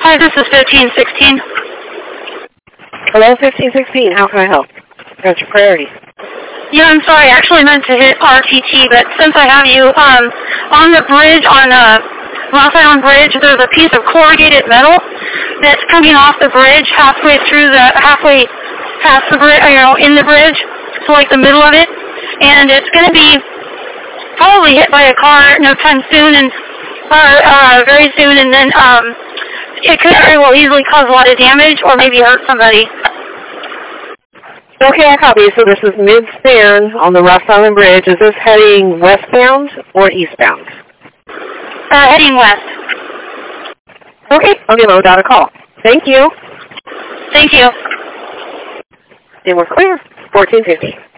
Hi, this is 1516. Hello, 1516. How can I help? What's your priority? Yeah, I'm sorry. I actually meant to hit RTT, but since I have you on the bridge, on the Ross Island Bridge, there's a piece of corrugated metal that's coming off the bridge halfway past the bridge, in the bridge, so like the middle of it, and it's going to be probably hit by a car no time soon, and very soon, and then it could very well easily cause a lot of damage or maybe hurt somebody. Okay, I copy. So this is mid-span on the Ross Island Bridge. Is this heading westbound or eastbound? Heading west. Okay, I'll give ODOT a call. Thank you. Thank you. And we're clear. 1450.